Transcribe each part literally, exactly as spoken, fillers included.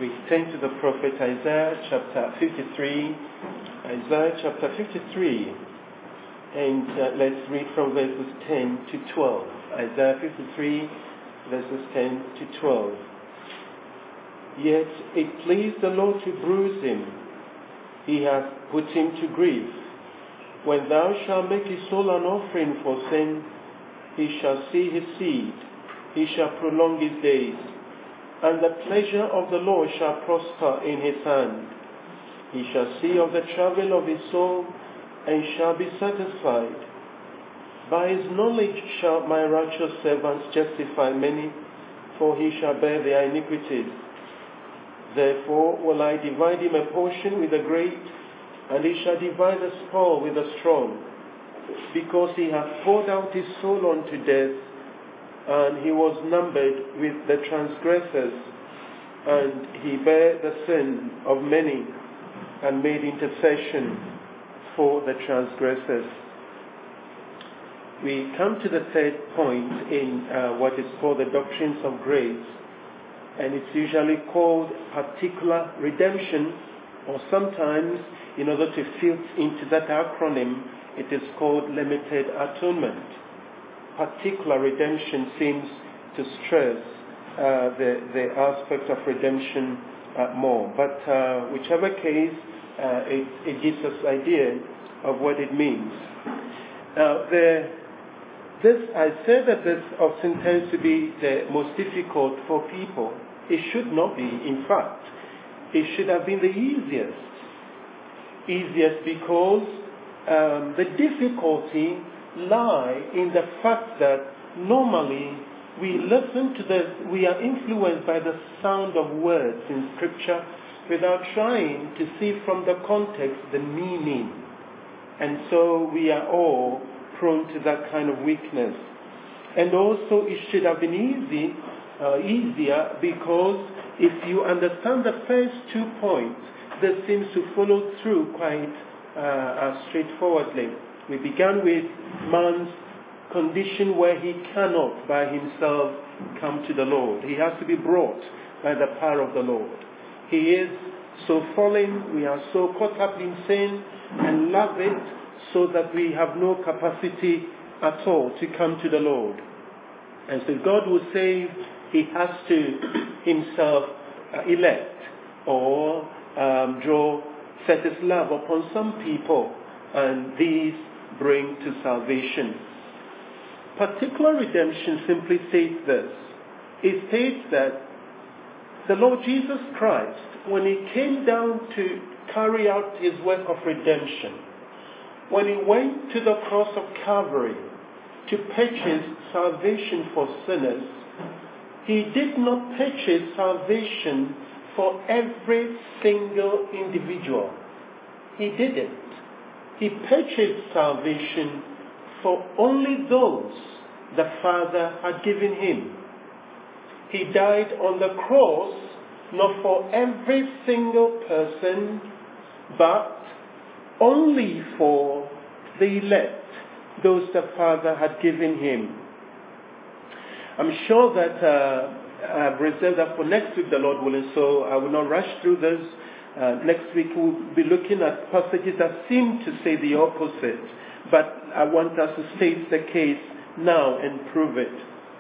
we turn to the prophet Isaiah chapter fifty-three, Isaiah chapter fifty-three, and uh, let's read from verses ten to twelve. Isaiah fifty-three, verses ten to twelve. Yet it pleased the Lord to bruise him, he hath put him to grief. When thou shalt make his soul an offering for sin, he shall see his seed, he shall prolong his days, and the pleasure of the Lord shall prosper in his hand. He shall see of the travel of his soul, and shall be satisfied. By his knowledge shall my righteous servants justify many, for he shall bear their iniquities. Therefore will I divide him a portion with the great, and he shall divide the spoil with the strong, because he hath poured out his soul unto death, and he was numbered with the transgressors, and he bare the sin of many, and made intercession for the transgressors. We come to the third point in uh, what is called the doctrines of grace, and it's usually called particular redemption, or sometimes, in order to fit into that acronym, it is called limited atonement. Particular redemption seems to stress uh, the, the aspect of redemption uh, more. But uh, whichever case, uh, it, it gives us idea of what it means. Now, the, this, I say that this often tends to be the most difficult for people. It should not be. In fact, it should have been the easiest. Easiest because um, the difficulty lie in the fact that normally we listen to the, we are influenced by the sound of words in Scripture without trying to see from the context the meaning. And so we are all prone to that kind of weakness. And also it should have been easy, uh, easier because if you understand the first two points, this seems to follow through quite uh, uh, straightforwardly. We began with man's condition where he cannot by himself come to the Lord. He has to be brought by the power of the Lord. He is so fallen, we are so caught up in sin and love it so that we have no capacity at all to come to the Lord. And so God will save, he has to himself uh, elect or um, draw, set his love upon some people, and these bring to salvation. Particular redemption simply states this. It states that the Lord Jesus Christ, when he came down to carry out his work of redemption, when he went to the cross of Calvary to purchase salvation for sinners, he did not purchase salvation for every single individual. He didn't. He purchased salvation for only those the Father had given him. He died on the cross not for every single person, but only for the elect, those the Father had given him. I'm sure that uh, I've reserved that for next week, the Lord willing, so I will not rush through this. Uh, next week we'll be looking at passages that seem to say the opposite, but I want us to state the case now and prove it.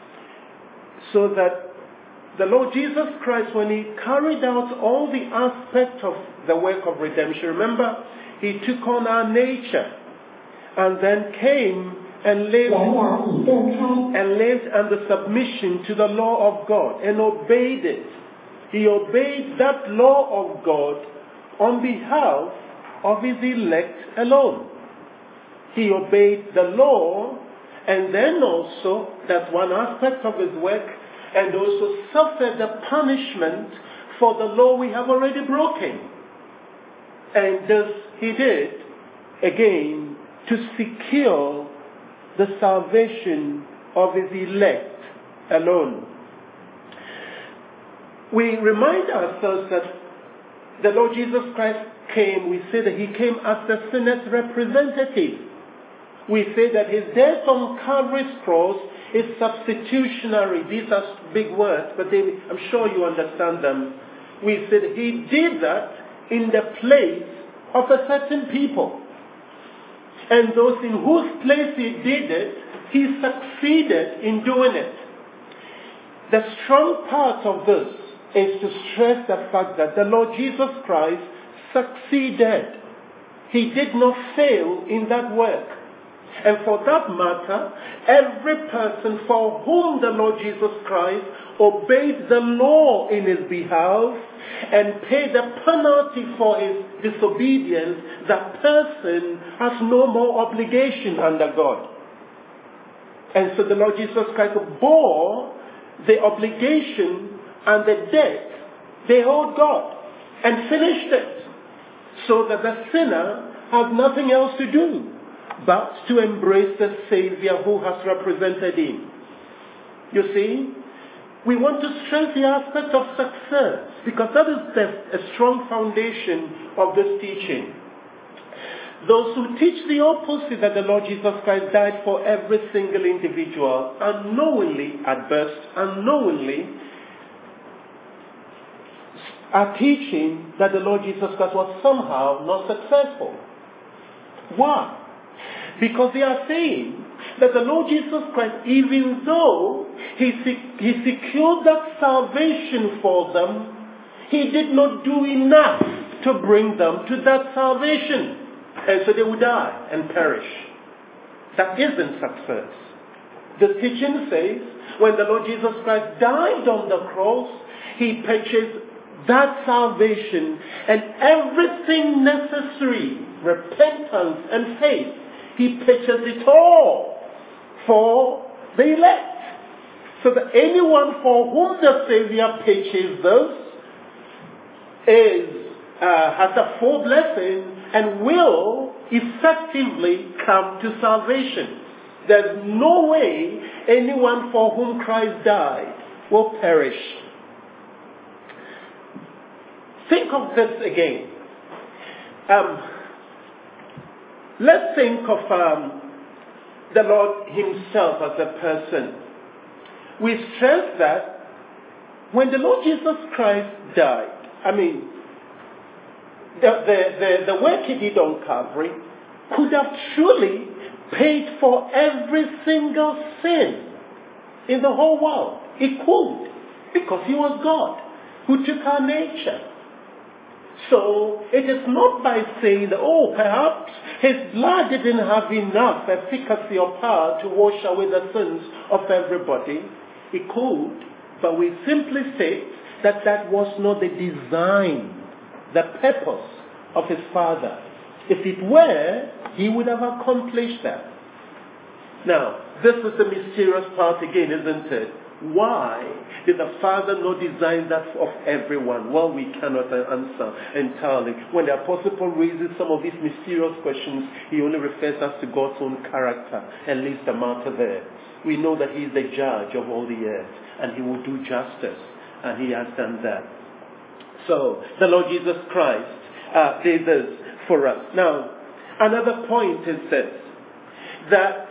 So that the Lord Jesus Christ, when he carried out all the aspects of the work of redemption, remember, he took on our nature and then came and lived, and lived under submission to the law of God and obeyed it. He obeyed that law of God on behalf of his elect alone. He obeyed the law, and then also, that's one aspect of his work, and also suffered the punishment for the law we have already broken. And this he did, again, to secure the salvation of his elect alone. We remind ourselves that the Lord Jesus Christ came, we say that he came as the sinner's representative. We say that his death on Calvary's cross is substitutionary. These are big words, but they, I'm sure you understand them. we said he did that in the place of a certain people. And those in whose place he did it, he succeeded in doing it. The strong part of this is to stress the fact that the Lord Jesus Christ succeeded. He did not fail in that work. And for that matter, every person for whom the Lord Jesus Christ obeyed the law in his behalf and paid the penalty for his disobedience, that person has no more obligation under God. And so the Lord Jesus Christ bore the obligation and the debt they owed God and finished it, so that the sinner has nothing else to do but to embrace the Savior who has represented him. You see, we want to stress the aspect of success, because that is the, a strong foundation of this teaching. Those who teach the opposite, that the Lord Jesus Christ died for every single individual, unknowingly, at best, unknowingly, are teaching that the Lord Jesus Christ was somehow not successful. Why? Because they are saying that the Lord Jesus Christ, even though he, he secured that salvation for them, he did not do enough to bring them to that salvation. And so they would die and perish. That isn't success. The teaching says, when the Lord Jesus Christ died on the cross, he purchased that salvation and everything necessary, repentance and faith. He purchased it all for the elect. So that anyone for whom the Savior purchased this is, uh, has a full blessing and will effectively come to salvation. There's no way anyone for whom Christ died will perish. Think of this again. Um, let's think of um, the Lord himself as a person. We stress that when the Lord Jesus Christ died, I mean, the, the, the, the work he did on Calvary could have truly paid for every single sin in the whole world. It could, because he was God who took our nature. So it is not by saying that, oh, perhaps his blood didn't have enough efficacy or power to wash away the sins of everybody. It could, but we simply say that that was not the design, the purpose of his Father. If it were, he would have accomplished that. Now, this is the mysterious part again, isn't it? Why did the Father not design that of everyone? Well, we cannot answer entirely. When the Apostle Paul raises some of these mysterious questions, he only refers us to God's own character and leaves the matter there. We know that he is the judge of all the earth, and he will do justice, and he has done that. So, the Lord Jesus Christ uh, did this for us. Now, another point is this, that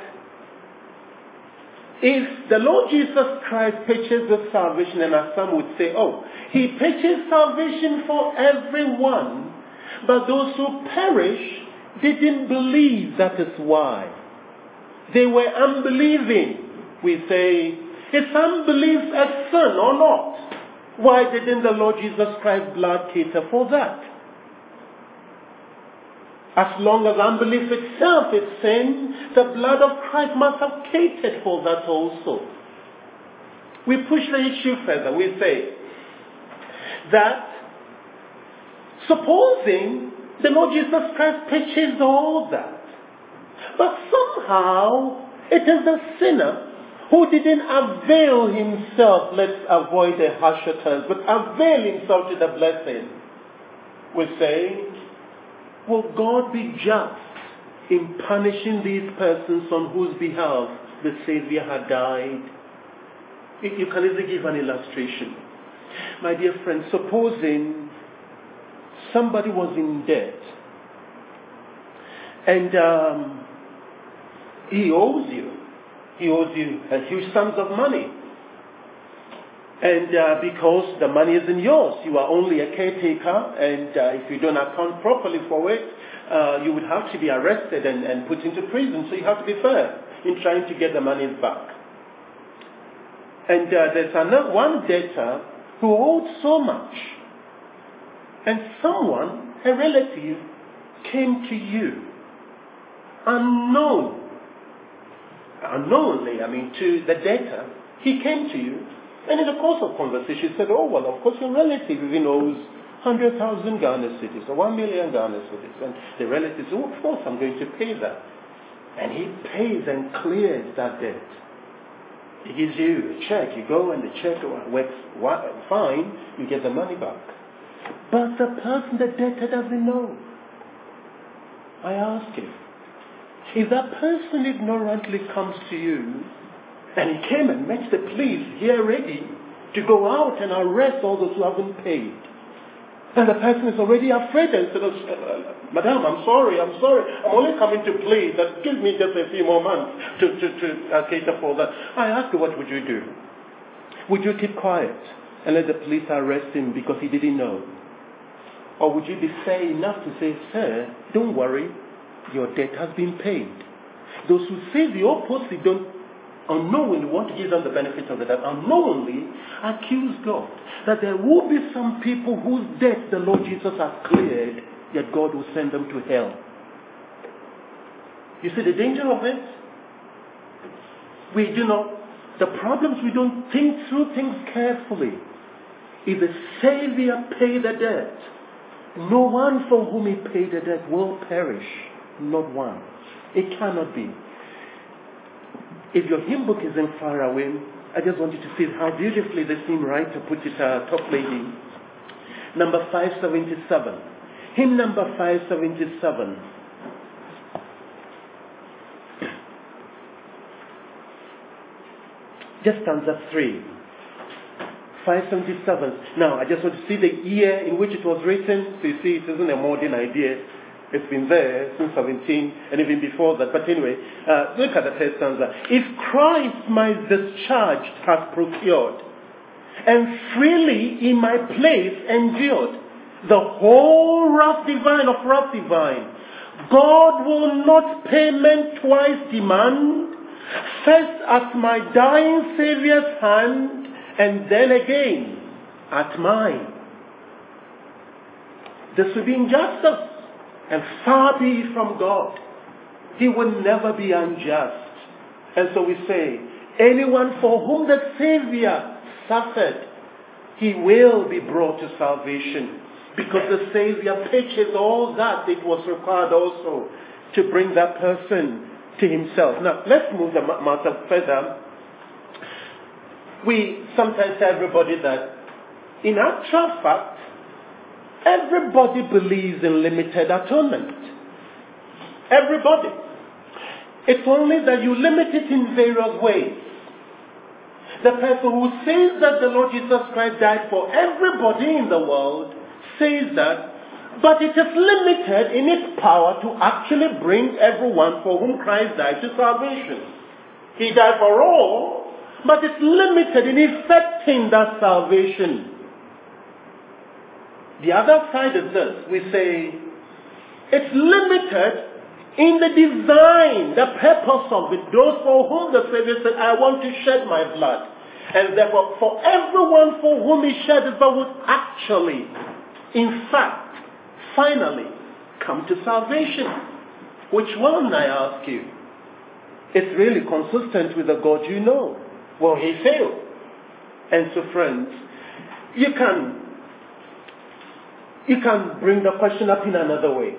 if the Lord Jesus Christ purchased the salvation, and as some would say, oh, he purchased salvation for everyone, but those who perish didn't believe, that is why. They were unbelieving. We say, is unbelief a sin or not? Why didn't the Lord Jesus Christ's blood cater for that? As long as unbelief itself is sin, the blood of Christ must have catered for that also. We push the issue further. We say that supposing the Lord Jesus Christ purchased all that, but somehow it is the sinner who didn't avail himself, let's avoid the harsher terms, but avail himself to the blessing. We say, will God be just in punishing these persons on whose behalf the Savior had died? You can easily give an illustration. My dear friend, supposing somebody was in debt and um, he owes you. He owes you a huge sums of money. And uh, because the money isn't yours, you are only a caretaker, and uh, if you don't account properly for it, uh, you would have to be arrested and, and put into prison. So you have to be fair in trying to get the money back. And uh, there's another one debtor who owed so much, and someone, a relative, came to you, unknown, unknowingly, I mean, to the debtor. He came to you, and in the course of conversation, he said, oh, well, of course, your relative even owes one hundred thousand Ghana cedis or one million Ghana cedis. And the relative said, oh, of course, I'm going to pay that. And he pays and clears that debt. He gives you a check. You go and the check works fine. You get the money back. But the person, the debtor, doesn't know. I ask you, if that person ignorantly comes to you, and he came and met the police here ready to go out and arrest all those who haven't paid, and the person is already afraid and says, uh, Madam, I'm sorry, I'm sorry, I'm only coming to plead, that give me just a few more months to, to, to uh, cater for that. I ask you, what would you do? Would you keep quiet and let the police arrest him because he didn't know? Or would you be fair enough to say, sir, don't worry, your debt has been paid? Those who say the opposite don't unknowingly want to give them the benefit of the doubt, unknowingly accuse God that there will be some people whose debt the Lord Jesus has cleared, yet God will send them to hell. You see the danger of it? We do not, the problems, we don't think through things carefully. If the Savior paid the debt, no one for whom he paid the debt will perish. Not one. It cannot be. If your hymn book isn't far away, I just want you to see how beautifully the hymn writer put it, uh, top lady. Number five seventy-seven. Hymn number five seventy-seven. Just stanza three. five seventy-seven. Now, I just want to see the year in which it was written. So you see, it isn't a modern idea. It's been there since seventeen and even before that. But anyway, uh, look at the first stanza. If Christ my discharge has procured, and freely in my place endured, the whole wrath divine of wrath divine, God will not payment twice demand, first at my dying Saviour's hand, and then again at mine. This would be injustice. And far be it from God. He will never be unjust. And so we say, anyone for whom the Savior suffered, he will be brought to salvation. Because the Savior pitches all that it was required also to bring that person to himself. Now, let's move the matter further. We sometimes tell everybody that in actual fact, everybody believes in limited atonement. Everybody. It's only that you limit it in various ways. The person who says that the Lord Jesus Christ died for everybody in the world says that, but it is limited in its power to actually bring everyone for whom Christ died to salvation. He died for all, but it's limited in effecting that salvation. The other side is this. We say, it's limited in the design, the purpose of it. Those for whom the Savior said, I want to shed my blood. And therefore, for everyone for whom he shed his blood would actually, in fact, finally, come to salvation. Which one, I ask you? It's really consistent with the God you know. Well, he failed. And so, friends, you can You can bring the question up in another way.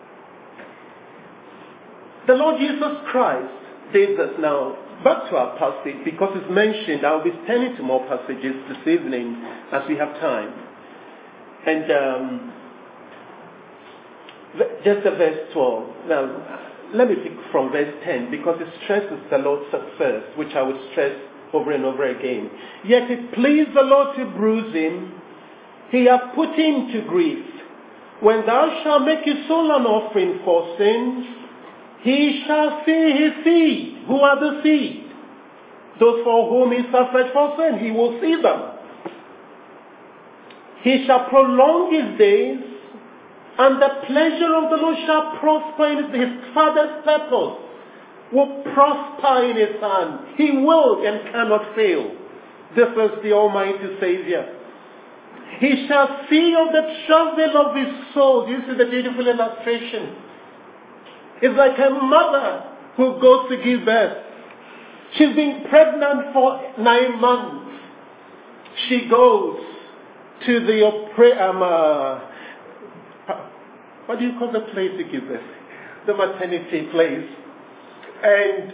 The Lord Jesus Christ did this. Now, back to our passage, because it's mentioned, I'll be turning to more passages this evening as we have time. And um, just the verse twelve. Now, let me pick from verse ten, because it stresses the Lord's success, which I would stress over and over again. Yet it pleased the Lord to bruise him. He hath put him to grief. When thou shalt make his soul an offering for sins, he shall see his seed. Who are the seed? Those for whom he suffered for sin. He will see them. He shall prolong his days, and the pleasure of the Lord shall prosper in his, his father's purpose will prosper in his hand. He will and cannot fail. This is the Almighty Savior. He shall see of the travail of his soul. You see the beautiful illustration. It's like a mother who goes to give birth. She's been pregnant for nine months. She goes to the um, uh, what do you call the place to give birth? The maternity place. And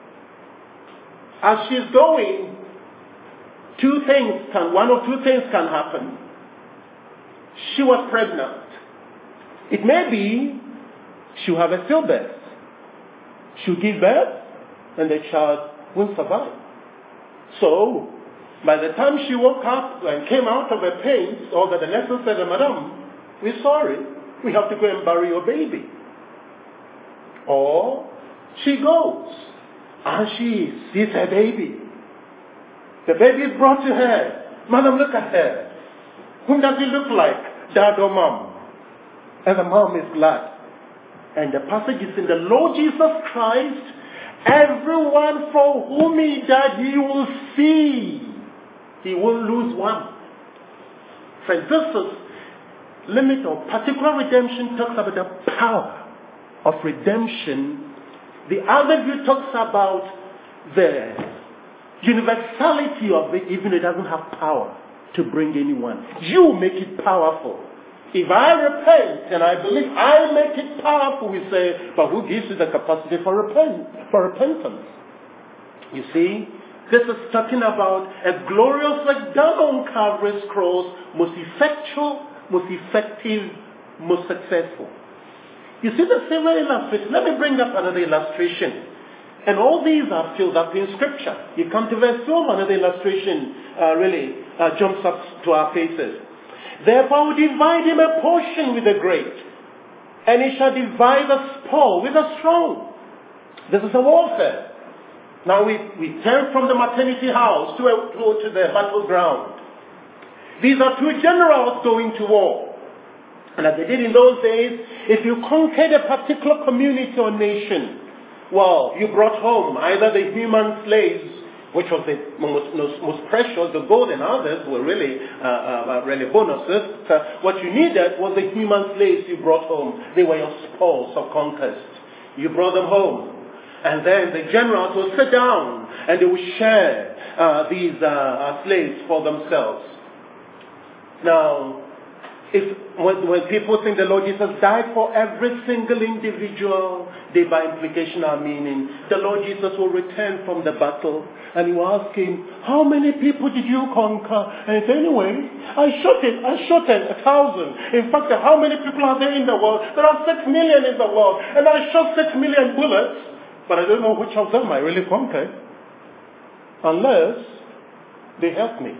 as she's going, two things can, one or two things can happen. She was pregnant. It may be she'll have a stillbirth. She'll give birth and the child won't survive. So, by the time she woke up and came out of her pain, all that the nurse said, Madam, we're sorry, we have to go and bury your baby. Or she goes and she sees her baby. The baby is brought to her. Madam, look at her. Whom does he look like? Dad or mom? And the mom is glad. And the passage is in the Lord Jesus Christ. Everyone for whom he died, he will see. He will lose one. Friends, this is limit or particular redemption talks about the power of redemption. The other view talks about the universality of it, even though it doesn't have power to bring anyone. You make it powerful. If I repent and I believe I make it powerful, we say, but who gives you the capacity for repent for repentance? You see, this is talking about a glorious work done on Calvary's cross, most effectual, most effective, most successful. You see the same illustration. Let me bring up another illustration. And all these are filled up in Scripture. You come to verse twelve, another illustration uh, really uh, jumps up to our faces. Therefore we divide him a portion with the great, and he shall divide the spoil with the strong. This is a warfare. Now we, we turn from the maternity house to, a, to, to the battleground. These are two generals going to war. And as they did in those days, if you conquered a particular community or nation, well, you brought home either the human slaves, which was the most, most, most precious, the gold and others were really, uh, uh, really bonuses. So what you needed was the human slaves you brought home. They were your spoils of conquest. You brought them home. And then the generals will sit down and they will share uh, these uh, uh, slaves for themselves. Now, if when, when people think the Lord Jesus died for every single individual, they by implication are meaning the Lord Jesus will return from the battle and you ask him, how many people did you conquer? And he said, anyway, I shot it, I shot it, a thousand. In fact, how many people are there in the world? There are six million in the world, and I shot six million bullets, but I don't know which of them I really conquered, unless they help me.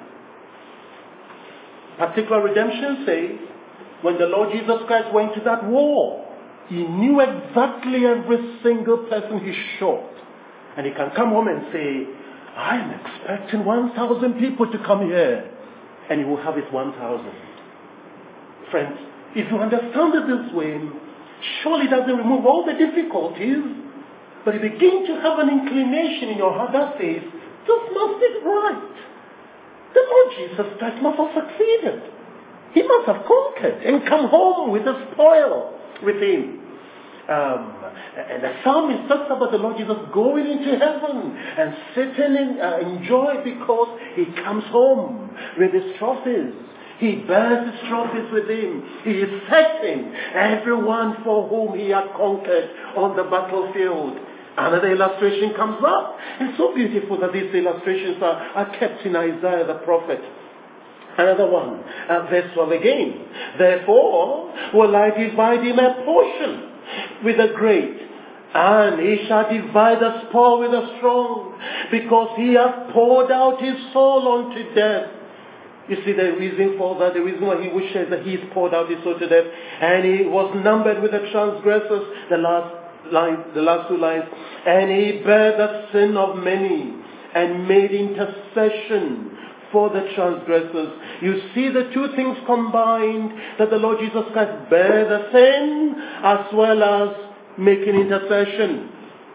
Particular redemption says, when the Lord Jesus Christ went to that war, he knew exactly every single person he shot. And he can come home and say, I'm expecting one thousand people to come here. And he will have his one thousand. Friends, if you understand it this way, surely it doesn't remove all the difficulties, but you begin to have an inclination in your heart that says, this must be right. The Lord Jesus Christ must have succeeded. He must have conquered and come home with the spoil with him. Um, and the psalmist talks about the Lord Jesus going into heaven and sitting in uh, in joy because he comes home with his trophies. He bears his trophies with him. He is setting everyone for whom he had conquered on the battlefield. Another illustration comes up. It's so beautiful that these illustrations are, are kept in Isaiah the prophet. Another one, uh, verse twelve again. Therefore will I divide him a portion with the great, and he shall divide the spoil with the strong, because he hath poured out his soul unto death. You see the reason for that, the reason why he wishes that he's poured out his soul to death, and he was numbered with the transgressors. The last line, the last two lines, and he bare the sin of many, and made intercession for the transgressors. You see the two things combined, that the Lord Jesus Christ bear the sin as well as making intercession.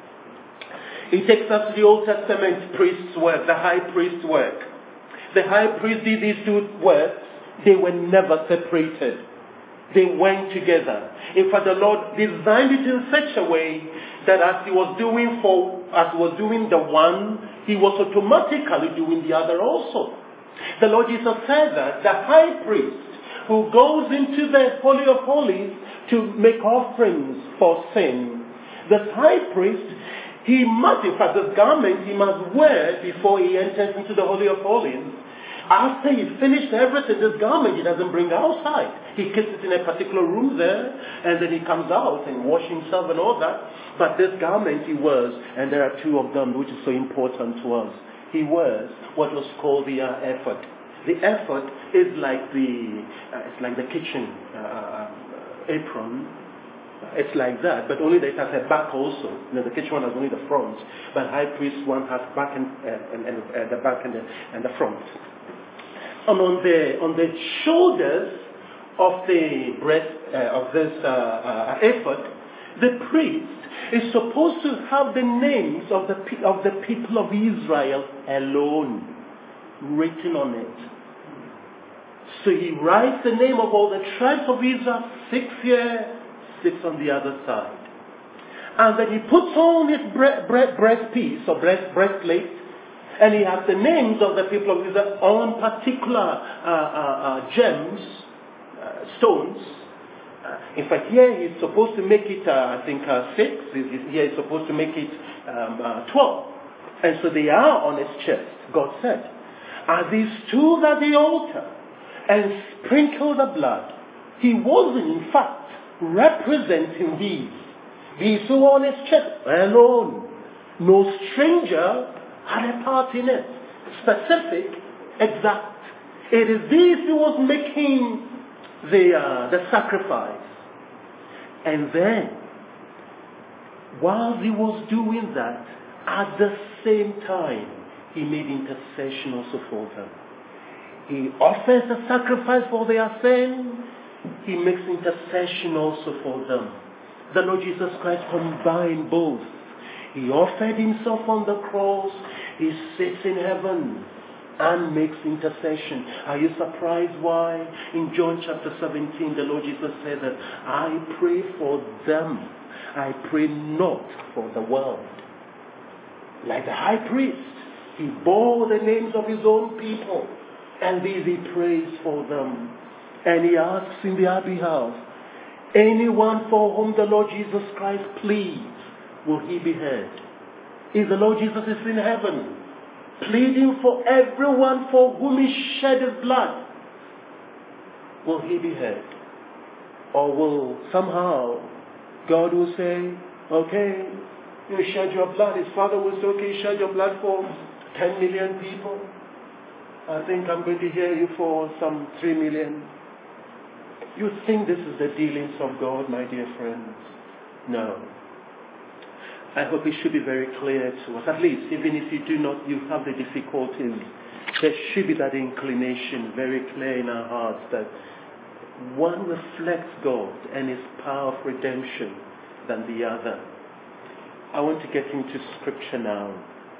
It takes us to the Old Testament priest's work, the high priest's work. The high priest did these two works. They were never separated. They went together. In fact, the Lord designed it in such a way that as he was doing for, as he was doing the one, he was automatically doing the other also. The Lord Jesus said that the high priest who goes into the Holy of Holies to make offerings for sin, the high priest, he must, in fact, the garment he must wear before he enters into the Holy of Holies. After he finished everything, this garment he doesn't bring outside. He keeps it in a particular room there, and then he comes out and washes himself and all that. But this garment he wears, and there are two of them, which is so important to us. He wears what was called the uh, ephod. The ephod is like the, uh, it's like the kitchen uh, apron. It's like that, but only that it has a back also. You know, the kitchen one has only the front, but high priest one has back and, uh, and, and uh, the back and the, and the front. And on the on the shoulders of the breast uh, of this uh, uh, ephod, the priest is supposed to have the names of the of the people of Israel alone written on it. So he writes the name of all the tribes of Israel, six here, six on the other side, and then he puts on his bre- bre- breastpiece or breast breastplate. And he has the names of the people of Israel on particular uh, uh, uh, gems, uh, stones. Uh, in fact, here he's supposed to make it, uh, I think, uh, six. Here he's supposed to make it um, uh, twelve. And so they are on his chest, God said. As he stood at the altar and sprinkled the blood, he wasn't, in fact, representing these. These who were on his chest alone. No stranger had a part in it. Specific, exact. It is this who was making the uh, the sacrifice. And then, while he was doing that, at the same time, he made intercession also for them. He offers a sacrifice for their sin. He makes intercession also for them. The Lord Jesus Christ combined both. He offered himself on the cross. He sits in heaven and makes intercession. Are you surprised why? In John chapter seventeen, the Lord Jesus said that, I pray for them. I pray not for the world. Like the high priest, he bore the names of his own people. And these he prays for them. And he asks in their behalf, anyone for whom the Lord Jesus Christ pleads, will he be heard? If the Lord Jesus is in heaven, pleading for everyone for whom he shed his blood, will he be heard? Or will somehow God will say, okay, you shed your blood. His Father will say, okay, you shed your blood for ten million people. I think I'm going to hear you for some three million. You think this is the dealings of God, my dear friends? No. I hope it should be very clear to us. At least, even if you do not, you have the difficulties, there should be that inclination very clear in our hearts that one reflects God and his power of redemption than the other. I want to get into scripture now.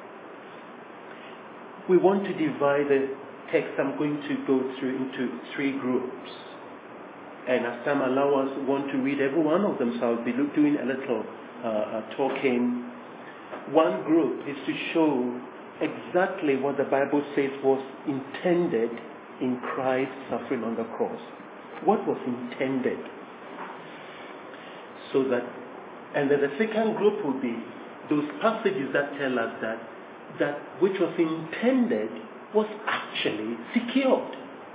We want to divide the text I'm going to go through into three groups. And as time allows us, we want to read every one of them, so I'll be doing a little uh, uh, talking. One group is to show exactly what the Bible says was intended in Christ's suffering on the cross. What was intended? So that, and then the second group would be those passages that tell us that that which was intended was actually secured.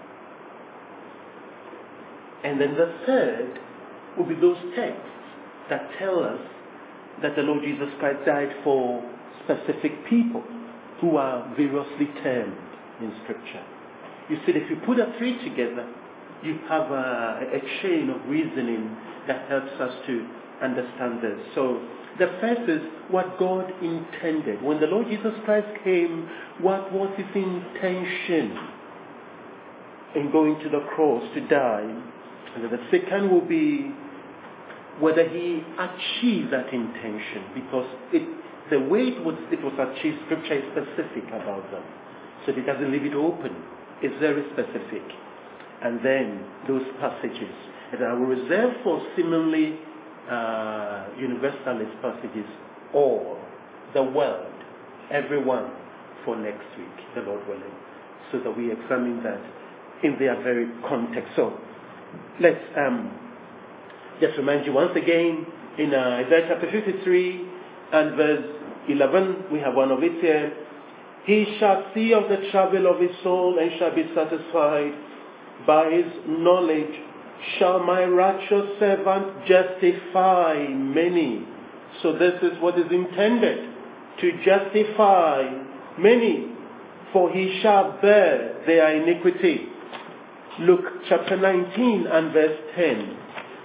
And then the third will be those texts that tell us that the Lord Jesus Christ died for specific people who are variously termed in Scripture. You see, if you put the three together, you have a, a chain of reasoning that helps us to understand this. So the first is what God intended. When the Lord Jesus Christ came, what was his intention? in going to the cross to die. And the second will be whether he achieved that intention, because it, the way it was, it was achieved, Scripture is specific about that. So it doesn't leave it open. It's very specific. And then those passages. And I will reserve for seemingly uh, universalist passages or the world, everyone, for next week, the Lord willing, so that we examine that in their very context. So let's um, just remind you once again, in uh, Isaiah chapter fifty-three and verse eleven, we have one of it here. He shall see of the trouble of his soul and shall be satisfied. By his knowledge shall my righteous servant justify many. So this is what is intended, to justify many, for he shall bear their iniquity. Luke chapter nineteen and verse ten.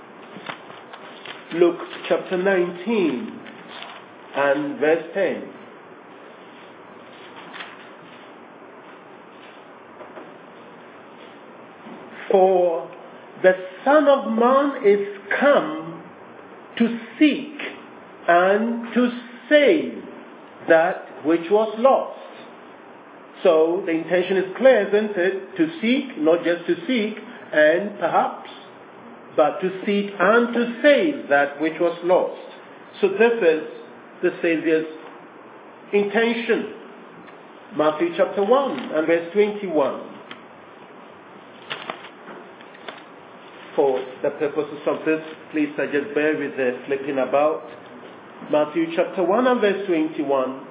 Luke chapter nineteen and verse ten. For the Son of Man is come to seek and to save that which was lost. So the intention is clear, isn't it? To seek, not just to seek, and perhaps, but to seek and to save that which was lost. So this is the Savior's intention. Matthew chapter one and verse twenty-one. For the purposes of this, please I just bear with the flipping about. Matthew chapter one and verse twenty-one.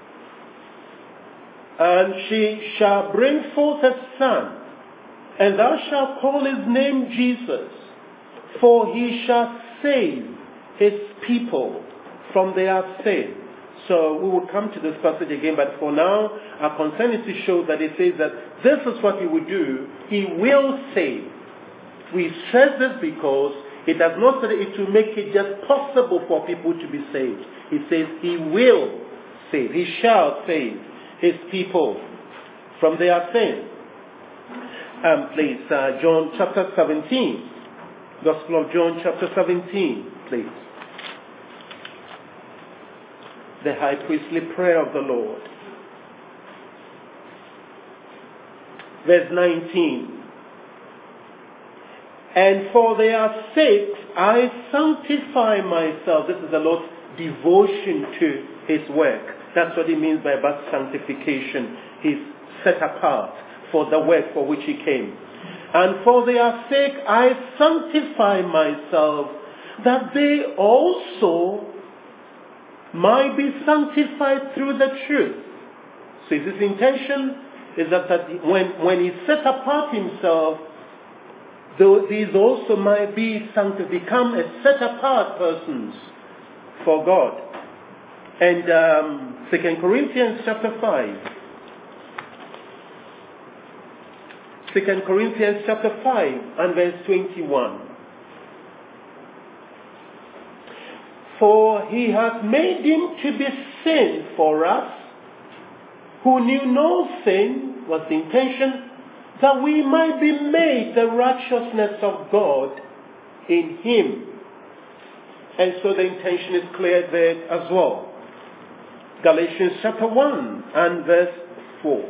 And she shall bring forth a son, and thou shalt call his name Jesus, for he shall save his people from their sin. So we will come to this passage again, but for now, our concern is to show that it says that this is what he will do. He will save. We stress this because it does not say that it will make it just possible for people to be saved. It says he will save. He shall save his people from their sin. Um, please, uh, John chapter seventeen. Gospel of John chapter seventeen, please. The high priestly prayer of the Lord. Verse nineteen. And for their sakes I sanctify myself. This is the Lord's devotion to his work. That's what he means by about sanctification. He's set apart for the work for which he came. And for their sake I sanctify myself, that they also might be sanctified through the truth. So his intention is that, that when, when he set apart himself, though these also might be sanctified, become a set apart persons for God. And um, Second Corinthians chapter five. Second Corinthians chapter five and verse twenty-one. For he hath made him to be sin for us, who knew no sin, was the intention, that we might be made the righteousness of God in him. And so the intention is clear there as well. Galatians chapter one and verse four.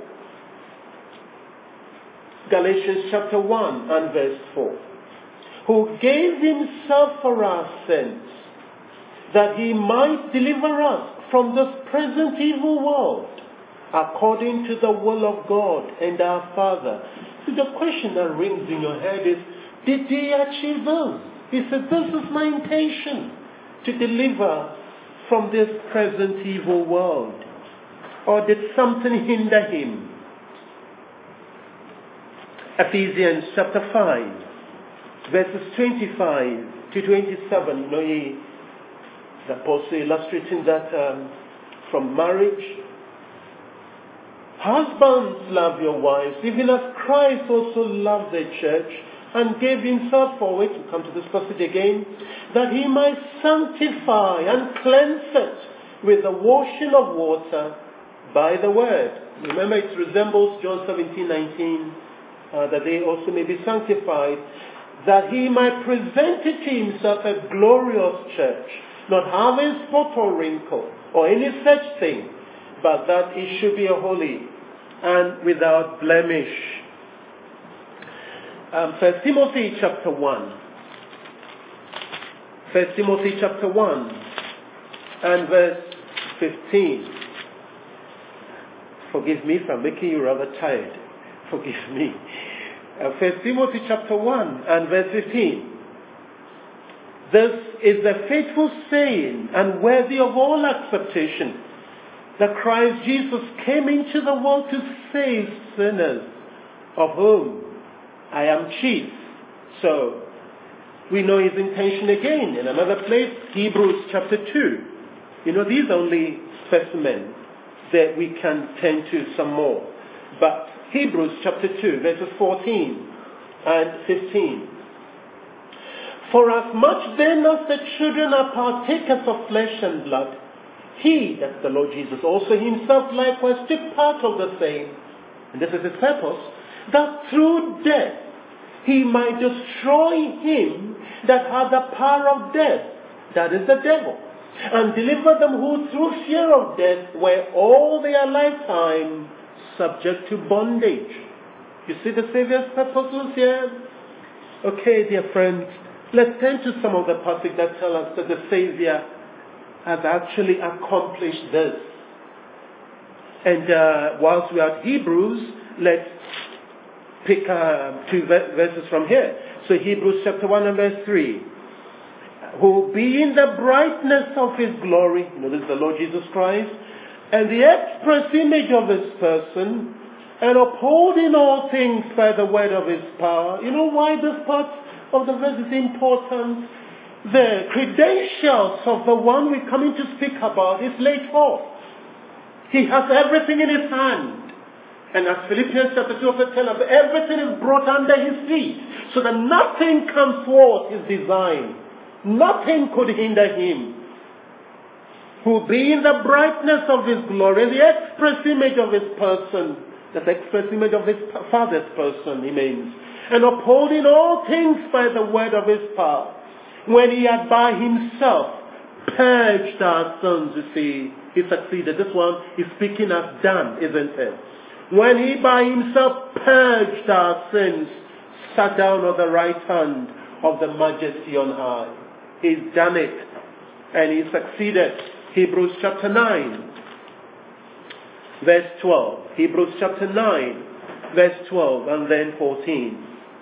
Galatians chapter one and verse four. Who gave himself for our sins, that he might deliver us from this present evil world, according to the will of God and our Father. So the question that rings in your head is, did he achieve this? He said, this is my intention, to deliver from this present evil world. Or did something hinder him? Ephesians chapter five, verses twenty-five to twenty-seven. You know, he, the apostle illustrating that um, from marriage. Husbands, love your wives, even as Christ also loved the church and gave himself for it. We'll come to this passage again. That he might sanctify and cleanse it with the washing of water by the word. Remember, it resembles John seventeen nineteen. uh, that they also may be sanctified, that he might present it to himself a glorious church, not having spot or wrinkle or any such thing, but that it should be a holy and without blemish. Um, First Timothy chapter one. First Timothy chapter one and verse fifteen. Forgive me if I'm making you rather tired. Forgive me. Uh, First Timothy chapter one and verse fifteen. This is a faithful saying and worthy of all acceptation, that Christ Jesus came into the world to save sinners, of whom I am chief. So, we know his intention again in another place, Hebrews chapter two. You know, these are only specimens that we can tend to some more. But Hebrews chapter two, verses fourteen and fifteen. For as much then as the children are partakers of flesh and blood, he, that's the Lord Jesus, also himself likewise took part of the same. And this is his purpose, that through death he might destroy him that had the power of death, that is the devil, and deliver them who through fear of death were all their lifetime subject to bondage. You see the Savior's purposes here? Okay, dear friends, let's turn to some of the passages that tell us that the Savior has actually accomplished this. And uh, whilst we are at Hebrews, let's pick uh, two verses from here. So Hebrews chapter one and verse three. Who being the brightness of his glory, you know, this is the Lord Jesus Christ, and the express image of his person, and upholding all things by the word of his power. You know why this part of the verse is important? The credentials of the one we're coming to speak about is laid forth. He has everything in his hand. And as Philippians chapter two also tells us, everything is brought under his feet, so that nothing can thwart his design. Nothing could hinder him. Who being the brightness of his glory, and the express image of his person, that's the express image of his Father's person, he means, and upholding all things by the word of his power, when he had by himself purged our sins, you see, he succeeded. This one is speaking as done, isn't it? When he by himself purged our sins, sat down on the right hand of the majesty on high. He's done it, and he succeeded. Hebrews chapter nine, verse twelve. Hebrews chapter nine, verse twelve, and then fourteen.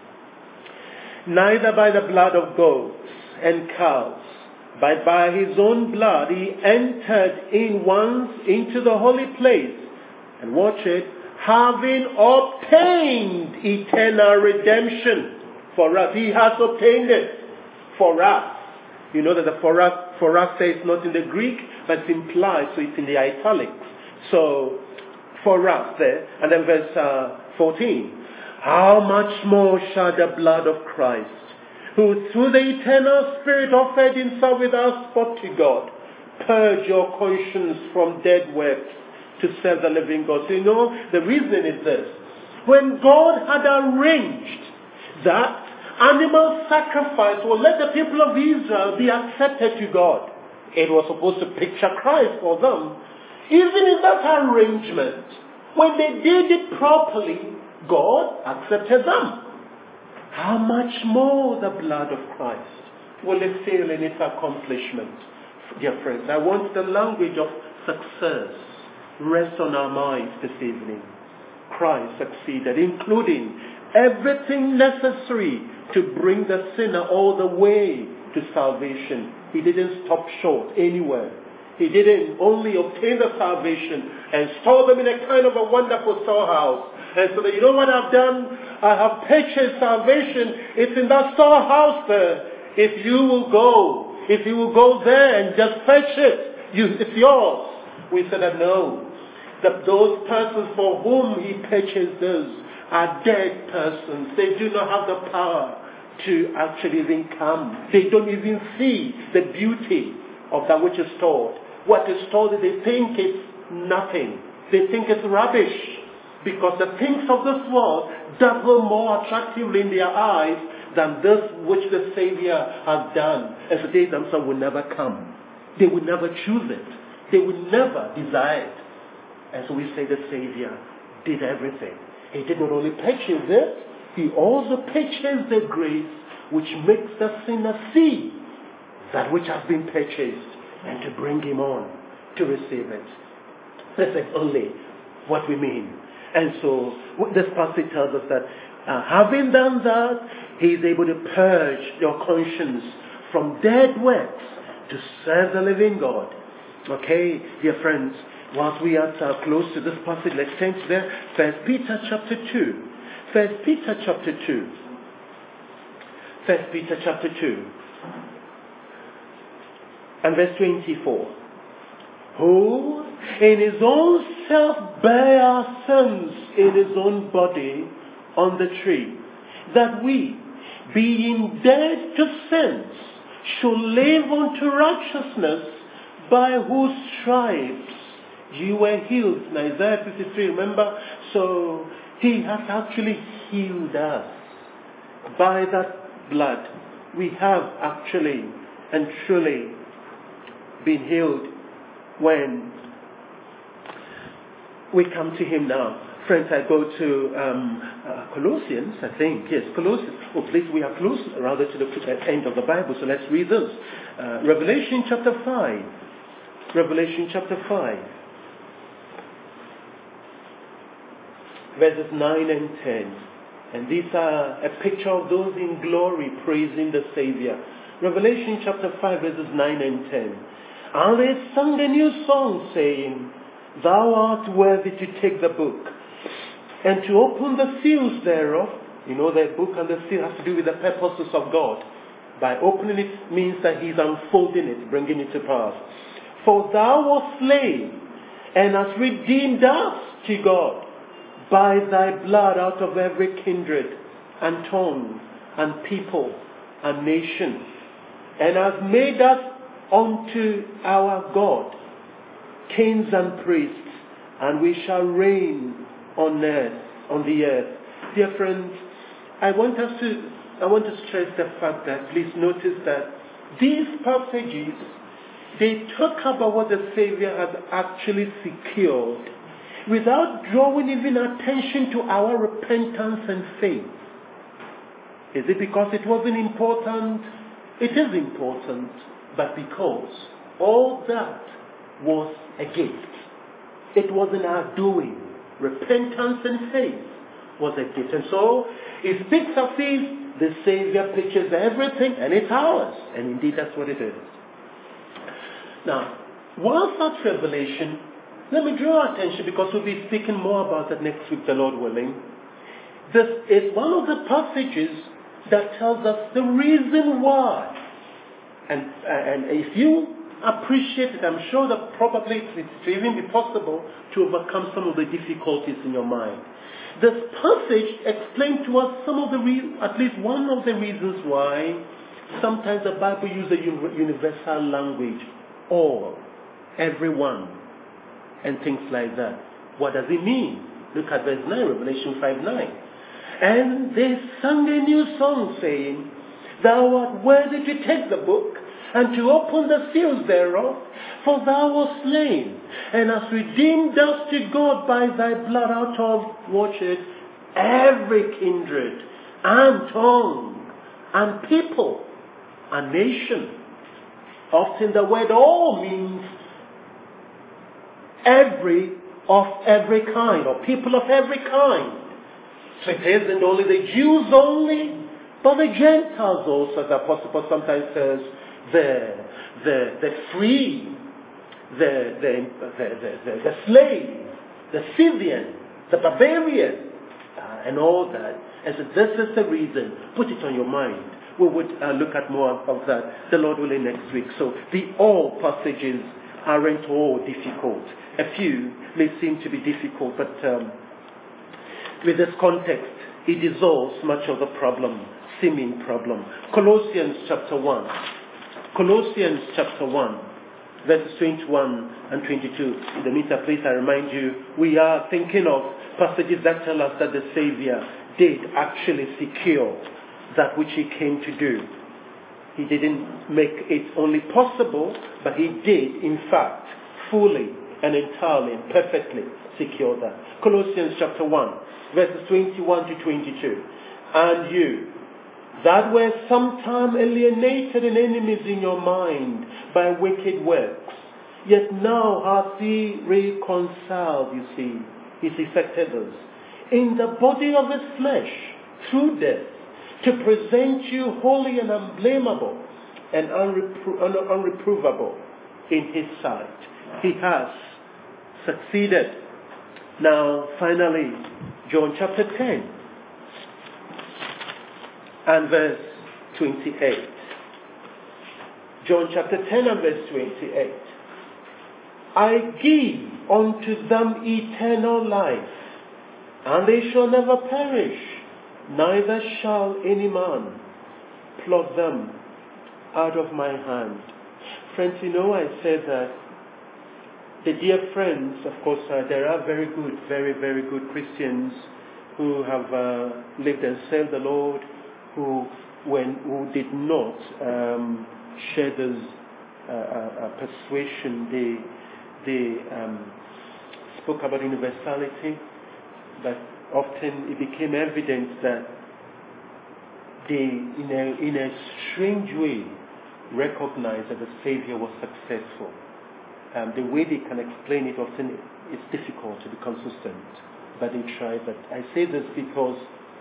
Neither by the blood of goats and cows, but by his own blood he entered in once into the holy place, and watch it, having obtained eternal redemption for us. He has obtained it for us. You know that the for us, for us says not in the Greek, but it's implied, so it's in the italics. So, for us there, and then verse uh, fourteen. How much more shall the blood of Christ, who through the eternal Spirit offered himself without spot to God, purge your conscience from dead works to serve the living God. So you know, the reason is this. When God had arranged that animal sacrifice will let the people of Israel be accepted to God, it was supposed to picture Christ for them. Even in that arrangement, when they did it properly, God accepted them. How much more the blood of Christ will it fail in its accomplishment? Dear friends, I want the language of success rest on our minds this evening. Christ succeeded, including everything necessary to bring the sinner all the way to salvation. He didn't stop short anywhere. He didn't only obtain the salvation and store them in a kind of a wonderful storehouse. And so that, you know what I've done? I have purchased salvation. It's in that storehouse there. If you will go, if you will go there and just fetch it, you, it's yours. We said that no. That those persons for whom he purchased those are dead persons. They do not have the power to actually even come. They don't even see the beauty of that which is stored. What is stored, they think it's nothing. They think it's rubbish. because the things of this world dazzle more attractively in their eyes than this which the Savior has done. And so they themselves will never come. They will never choose it. They will never desire it. And so we say the Savior did everything. He did not only purchase it, he also purchased the grace which makes the sinner see that which has been purchased and to bring him on to receive it. This is only what we mean. And so this passage tells us that uh, having done that, he is able to purge your conscience from dead works to serve the living God. Okay, dear friends, whilst we are uh, close to this passage, let's turn to there. First Peter chapter two. First Peter chapter two. First Peter chapter two. And verse twenty-four. Who in his own self bare our sins in his own body on the tree, that we, being dead to sins, should live unto righteousness, by whose stripes you were healed. In Isaiah fifty-three, remember? So he has actually healed us. By that blood, we have actually and truly been healed when we come to him now. Friends, I go to um, uh, Colossians, I think. Yes, Colossians. Oh, please, we are close rather to the end of the Bible, so let's read this. Uh, Revelation chapter five. Revelation chapter five. Verses nine and ten. And these are a picture of those in glory praising the Savior. Revelation chapter five, verses nine and ten. And they sung a new song, saying, Thou art worthy to take the book, and to open the seals thereof. You know, the book and the seal has to do with the purposes of God. By opening it means that he's unfolding it, bringing it to pass. For thou wast slain, and hast redeemed us to God, by thy blood out of every kindred, and tongue, and people, and nation, and hast made us unto our God kings and priests, and we shall reign on earth, on the earth. Dear friends, I want us to I want to stress the fact that, please notice that these passages, they talk about what the Savior has actually secured without drawing even attention to our repentance and faith. Is it because it wasn't important? It is important, but because all that was a gift. It wasn't our doing. Repentance and faith was a gift. And so, it speaks of this, the Savior pictures everything, and it's ours. And indeed, that's what it is. Now, whilst that revelation, let me draw attention, because we'll be speaking more about that next week, the Lord willing. This is one of the passages that tells us the reason why. And, and if you appreciate it, I'm sure that probably it will even be possible to overcome some of the difficulties in your mind. This passage explains to us some of the, re- at least one of the reasons why sometimes the Bible uses a universal language. All, everyone, and things like that. What does it mean? Look at verse nine, Revelation five nine. And they sang a new song, saying, Thou art worthy to take the book, and to open the seals thereof, for thou wast slain, and hast redeemed us to God by thy blood out of, watch it, every kindred, and tongue, and people, and nation. Often the word all means every of every kind, or people of every kind. So it isn't only the Jews only, but the Gentiles also, the Apostle Paul sometimes says, the the the free, the the the, the, the, the slave, the Scythian, the barbarian, uh, and all that. And so this is the reason. Put it on your mind. We would uh, look at more of that, the Lord willing, next week. So the all passages aren't all difficult. A few may seem to be difficult, but um, with this context, it dissolves much of the problem, seeming problem. Colossians chapter one. Colossians chapter one, verses twenty-one and twenty-two. In the meantime, please, I remind you, we are thinking of passages that tell us that the Savior did actually secure that which he came to do. He didn't make it only possible, but he did, in fact, fully and entirely and perfectly secure that. Colossians chapter one, verses twenty-one to twenty-two. And you, that were sometime alienated and enemies in your mind by wicked works, yet now hath he reconciled, you see, he's effected us, in the body of his flesh, through death, to present you holy and unblameable and unrepro- un- unreprovable in his sight. He has succeeded. Now, finally, John chapter ten and verse twenty-eight. John chapter ten and verse twenty-eight. I give unto them eternal life, and they shall never perish, neither shall any man pluck them out of my hand. Friends, you know, I said that the dear friends, of course, uh, there are very good, very, very good Christians who have uh, lived and served the Lord, who, when, who did not um, share this uh, uh, persuasion. They, they um, spoke about universality, but often it became evident that they, in a, in a strange way, recognized that the Savior was successful. Um, the way they can explain it often is difficult to be consistent, but they try. But I say this because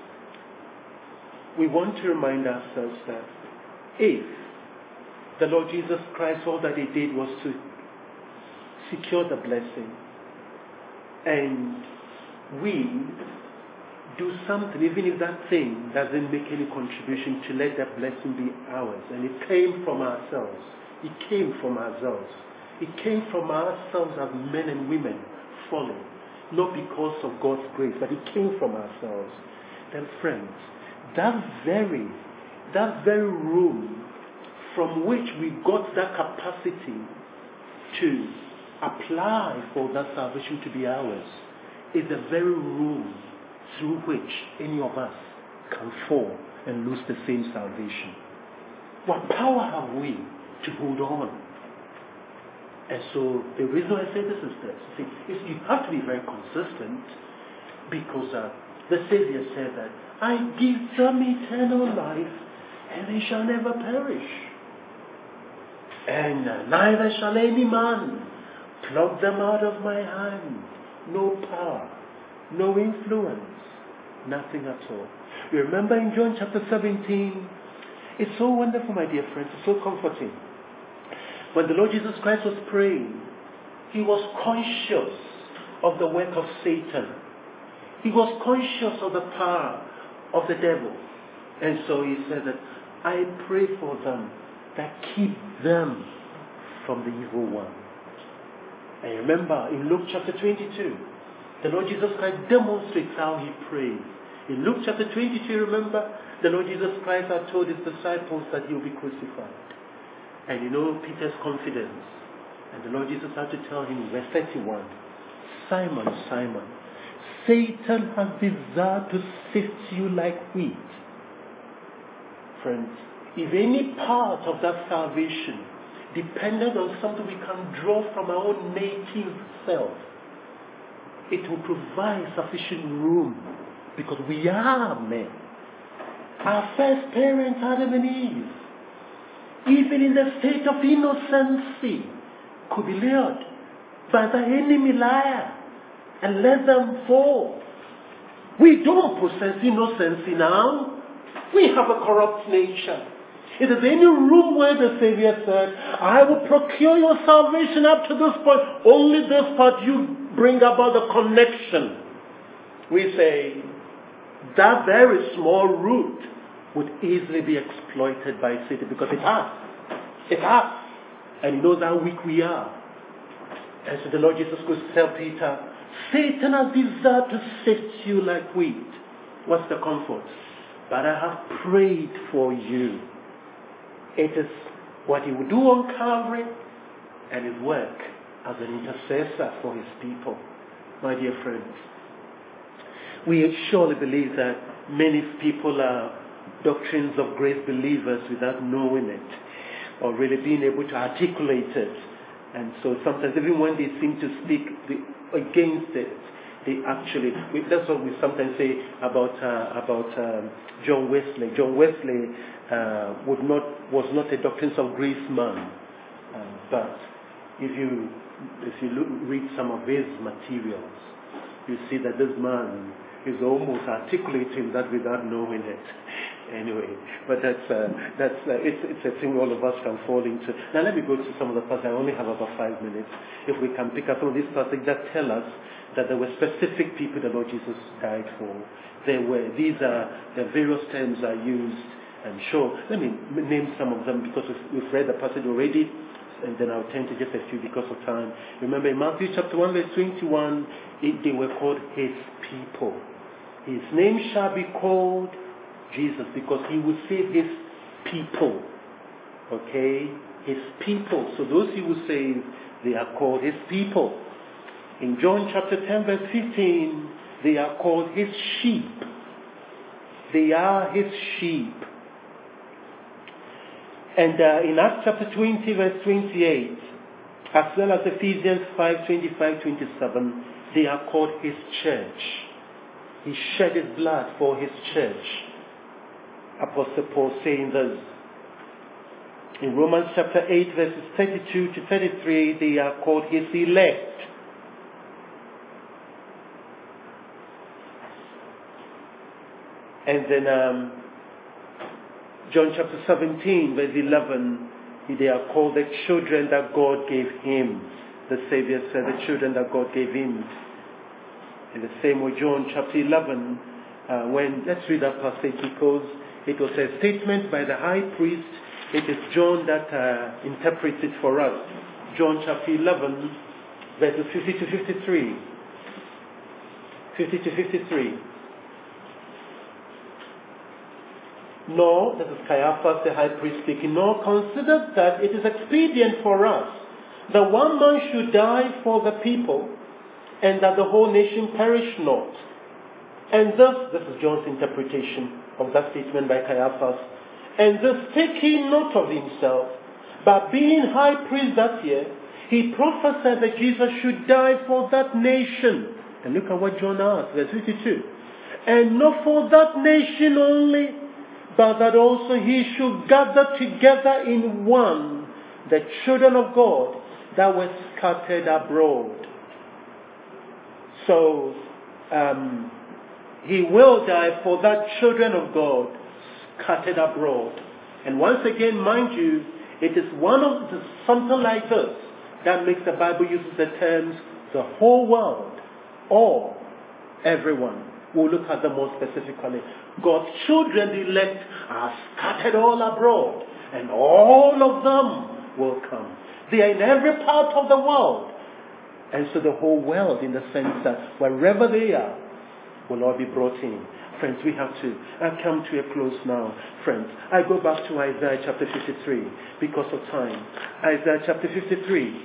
we want to remind ourselves that if the Lord Jesus Christ, all that he did was to secure the blessing, and we do something, even if that thing doesn't make any contribution, to let that blessing be ours. And it came from ourselves. It came from ourselves. It came from ourselves as men and women falling. Not because of God's grace, but it came from ourselves. Then friends, that very, that very room from which we got that capacity to apply for that salvation to be ours is the very room through which any of us can fall and lose the same salvation. What power have we to hold on? And so the reason I say this is this. See, is you have to be very consistent, because uh, the Savior said that, I give them eternal life, and they shall never perish. And uh, neither shall any man pluck them out of my hand. No power, no influence, nothing at all. You remember in John chapter seventeen, it's so wonderful, my dear friends, it's so comforting. When the Lord Jesus Christ was praying, he was conscious of the work of Satan. He was conscious of the power of the devil. And so he said that, I pray for them that keep them from the evil one. And remember, in Luke chapter twenty-two, the Lord Jesus Christ demonstrates how he prays. In Luke chapter twenty-two, remember, the Lord Jesus Christ had told his disciples that he will be crucified. And you know Peter's confidence. And the Lord Jesus had to tell him in verse thirty-one, Simon, Simon, Satan has desired to sift you like wheat. Friends, if any part of that salvation depended on something we can draw from our own native self, it will provide sufficient room, because we are men. Our first parents, Adam and Eve, even in the state of innocency, could be lured by the enemy liar and let them fall. We don't possess innocency now. We have a corrupt nature. If there's any room where the Savior said, I will procure your salvation up to this point, only this part you bring about the connection. We say, that very small root would easily be exploited by Satan, because it has. It has. And he knows how weak we are. And so the Lord Jesus could tell Peter, Satan has desired to sift you like wheat. What's the comfort? But I have prayed for you. It is what he will do on Calvary and his work as an intercessor for his people. My dear friends, we surely believe that many people are doctrines of grace believers without knowing it or really being able to articulate it. And so sometimes even when they seem to speak against it, they actually, that's what we sometimes say about uh, about um, John Wesley. John Wesley uh, would not was not a doctrines of grace man, uh, but if you if you look, read some of his materials, you see that this man is almost articulating that without knowing it. Anyway, but that's uh, that's uh, it's it's a thing all of us can fall into. Now let me go to some of the passages. I only have about five minutes. If we can pick up some of these passages that tell us that there were specific people the Lord Jesus died for. There were these are the various terms are used. And sure, let me name some of them because we've, we've read the passage already, and then I'll turn to just a few because of time. Remember in Matthew chapter one verse twenty-one, it, they were called His people. His name shall be called Jesus, because He will save His people. Okay? His people. So those He will save, they are called His people. In John chapter ten verse fifteen, they are called His sheep. They are His sheep. And uh, in Acts chapter twenty verse twenty-eight, as well as Ephesians five twenty-five to twenty-seven, they are called His church. He shed His blood for His church. Apostle Paul saying this. In Romans chapter eight verses thirty-two to thirty-three, they are called His elect. And then um, John chapter seventeen verse eleven, they are called the children that God gave Him. The Savior said the children that God gave Him. In the same way, John chapter eleven, uh, when, let's read that passage because it was a statement by the high priest. It is John that uh, interprets it for us. John chapter eleven, verses fifty to fifty-three. fifty to fifty-three. Nor, this is Caiaphas the high priest speaking, nor consider that it is expedient for us that one man should die for the people, and that the whole nation perish not. And thus, this is John's interpretation of that statement by Caiaphas, and thus take he not of himself, but being high priest that year, he prophesied that Jesus should die for that nation. And look at what John asked, verse fifty-two. And not for that nation only, but that also he should gather together in one the children of God that were scattered abroad. So, um, he will die for that children of God scattered abroad. And once again, mind you, it is one of the, something like this that makes the Bible use the terms the whole world or everyone. We'll look at them more specifically. God's children, the elect, are scattered all abroad, and all of them will come. They are in every part of the world. And so the whole world, in the sense that wherever they are, will all be brought in. Friends, we have to I come to a close now. Friends, I go back to Isaiah chapter fifty-three because of time. Isaiah chapter fifty-three.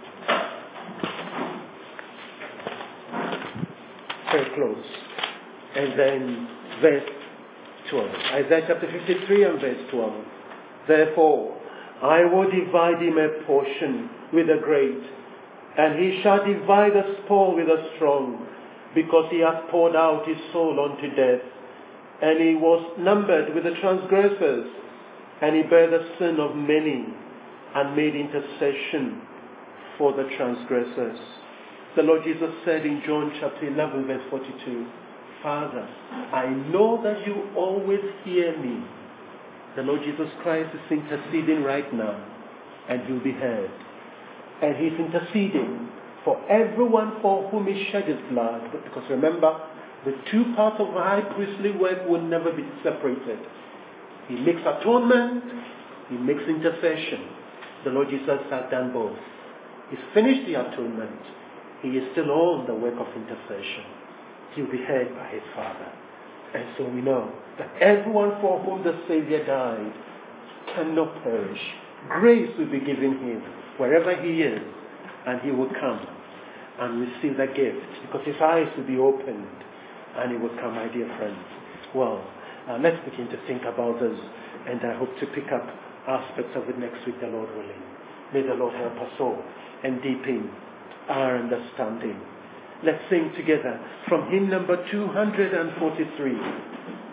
Very close. And then verse twelve. Isaiah chapter fifty-three and verse twelve. Therefore, I will divide him a portion with the great, and he shall divide the spoil with the strong, because he hath poured out his soul unto death, and he was numbered with the transgressors, and he bare the sin of many, and made intercession for the transgressors. The Lord Jesus said in John chapter eleven verse forty-two, Father, I know that you always hear me. The Lord Jesus Christ is interceding right now, and you'll be heard. And He's interceding for everyone for whom He shed His blood. Because remember, the two parts of high priestly work will never be separated. He makes atonement, He makes intercession. The Lord Jesus has done both. He's finished the atonement. He is still on the work of intercession. He'll be heard by His Father. And so we know that everyone for whom the Savior died cannot perish. Grace will be given him wherever he is, and he will come and receive that gift, because his eyes will be opened, and it will come, my dear friends. Well, uh, let's begin to think about this, and I hope to pick up aspects of it next week, the Lord willing. May the Lord help us all and deepen our understanding. Let's sing together from hymn number two hundred forty-three.